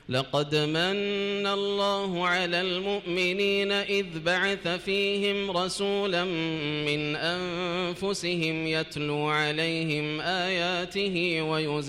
لقد من الله على المؤمنين إذ بعث فيهم رسولا من أنفسهم يتلو عليهم آياته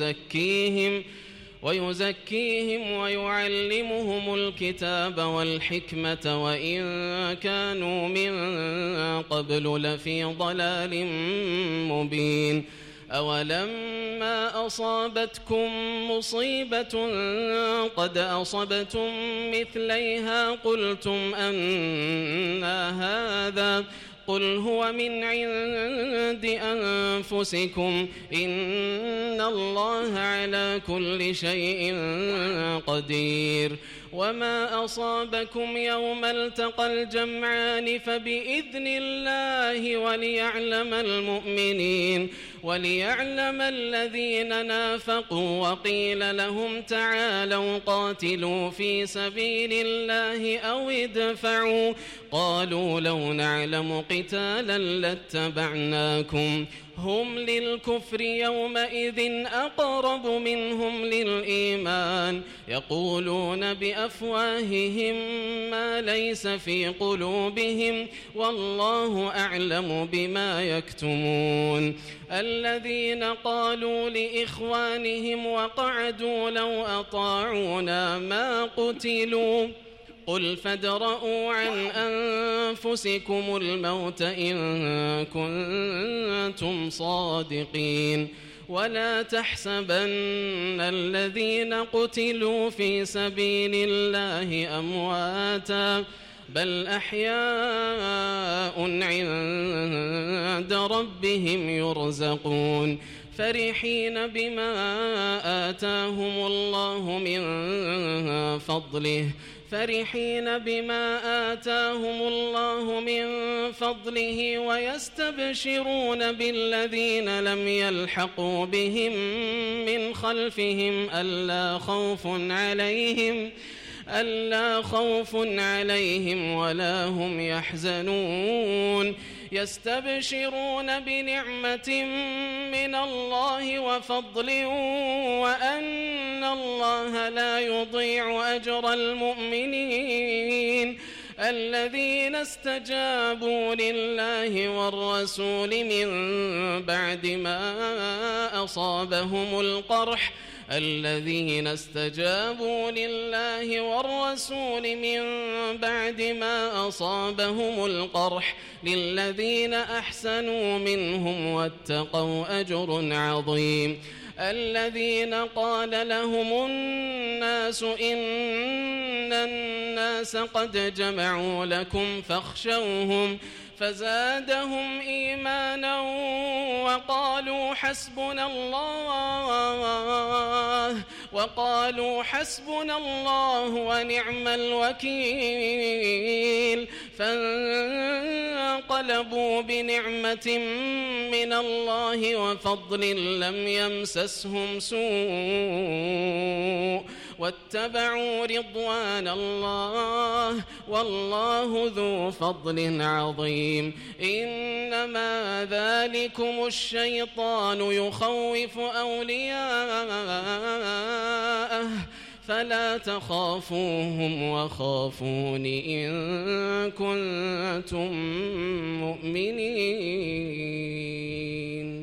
ويزكيهم ويعلمهم الكتاب والحكمة وإن كانوا من قبل لفي ضلال مبين. أولما أصابتكم مصيبة قد أصبتم مثليها قلتم أنى هذا قل هو من عند أنفسكم إن الله على كل شيء قدير. وما أصابكم يوم التقى الجمعان فبإذن الله وليعلم الذين نافقوا وقيل لهم تعالوا قاتلوا في سبيل الله أو ادفعوا قالوا لو نعلم قتالا لاتبعناكم هم للكفر يومئذ أقرب منهم للإيمان يقولون بأفواههم ما ليس في قلوبهم والله أعلم بما يكتمون. الذين قالوا لإخوانهم وقعدوا لو أطاعونا ما قتلوا قل فادرءوا عن أنفسكم الموت إن كنتم صادقين. ولا تحسبن الذين قتلوا في سبيل الله أمواتا بل أحياء عند ربهم يرزقون فرحين بما آتاهم الله من فضله ويستبشرون بالذين لم يلحقوا بهم من خلفهم ألا خوف عليهم ولا هم يحزنون يستبشرون بنعمة من الله وفضل وأن الله لا يضيع أجر المؤمنين. الذين استجابوا لله والرسول من بعد ما أصابهم القرح للذين أحسنوا منهم واتقوا أجر عظيم. الذين قال لهم الناس إن الناس قد جمعوا لكم فاخشوهم فزادهم إيمانا وقالوا حسبنا الله ونعم الوكيل. فانقلبوا بنعمة من الله وفضل لم يمسسهم سوء واتبعوا رضوان الله والله ذو فضل عظيم. إنما ذلكم الشيطان يخوف أولياءه فلا تخافوهم وخافون إن كنتم مؤمنين.